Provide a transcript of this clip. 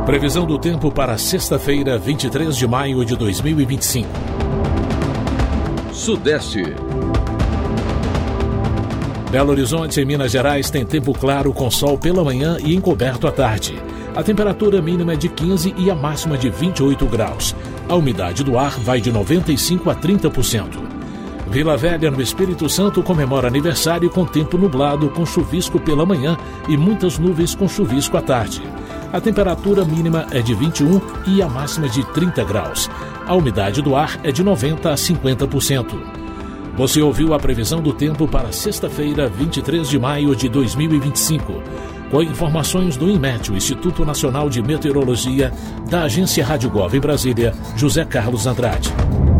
Previsão do tempo para sexta-feira, 23 de maio de 2025. Sudeste. Belo Horizonte, em Minas Gerais, tem tempo claro com sol pela manhã e encoberto à tarde. A temperatura mínima é de 15 e a máxima de 28 graus. A umidade do ar vai de 95% a 30%. Vila Velha, no Espírito Santo, comemora aniversário com tempo nublado, com chuvisco pela manhã e muitas nuvens com chuvisco à tarde. A temperatura mínima é de 21 e a máxima de 30 graus. A umidade do ar é de 90% a 50%. Você ouviu a previsão do tempo para sexta-feira, 23 de maio de 2025. Com informações do INMET, o Instituto Nacional de Meteorologia, da Agência Rádio Gov em Brasília, José Carlos Andrade.